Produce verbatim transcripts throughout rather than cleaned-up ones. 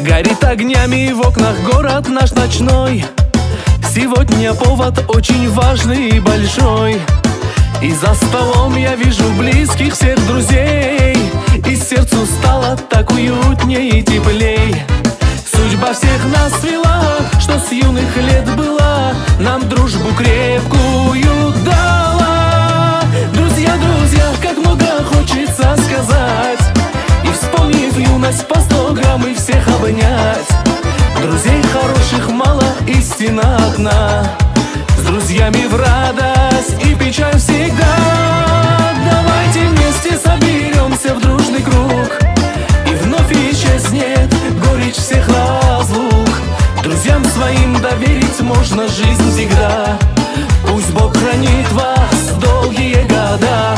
Горит огнями в окнах город наш ночной. Сегодня повод очень важный и большой. И за столом я вижу близких всех друзей, и сердцу стало так уютней и теплей. Судьба всех нас свела, что с юных лет была, нам дружбу крепкую дала. Друзья, друзья, как много хочется сказать, и вспомнив юность по сто грамм и всех обнять. Друзей хороших мало, истина одна, с друзьями в радость и печаль всегда. Давайте вместе соберемся в дружный круг, и вновь исчезнет горечь всех разлук. Друзьям своим доверить можно жизнь всегда. Пусть Бог хранит вас долгие года.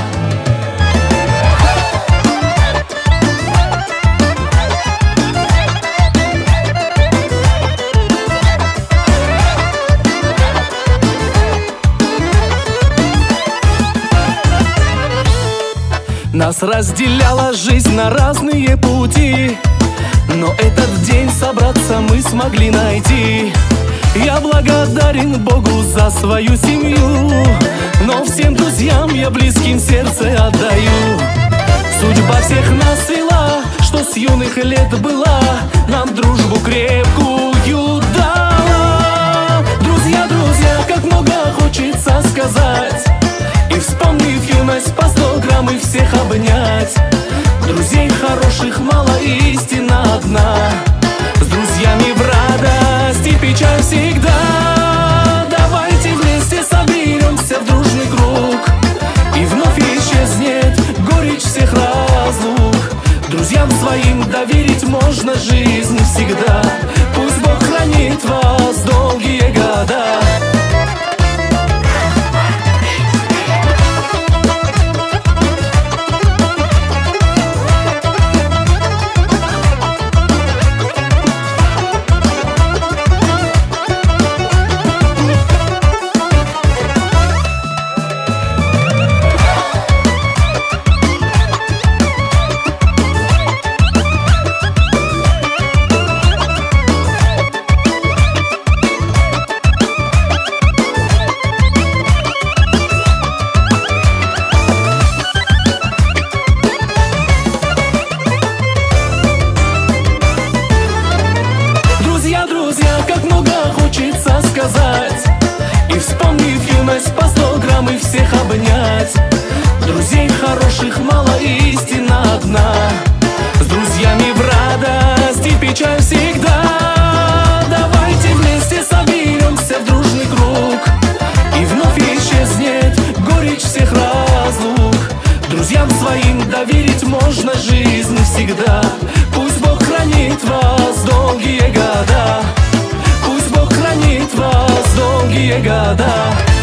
Нас разделяла жизнь на разные пути, но этот день собраться мы смогли найти. Я благодарен Богу за свою семью, но всем друзьям я близким сердце отдаю. Судьба всех нас свела, что с юных лет была, нам дружбу крепкую дала. Друзья, друзья, как много хочется сказать, и вспомнив юность по сто грамм и всех обнять. Друзей хороших мало, истина одна, с друзьями в радость и печаль всегда. Давайте вместе соберемся в дружный круг, и вновь исчезнет горечь всех разлук. Друзьям своим доверить можно жизнь всегда. Пусть Бог хранит вас долгие года. Сказать, и вспомнив юность по сто грамм и всех обнять. Друзей хороших мало, истина одна, с друзьями в радость и печаль всегда. Давайте вместе соберемся в дружный круг, и вновь исчезнет горечь всех разлук. Друзьям своим доверить можно жизнь всегда. Пусть Бог хранит вас долгие года. Пусть Бог хранит вас долгие года.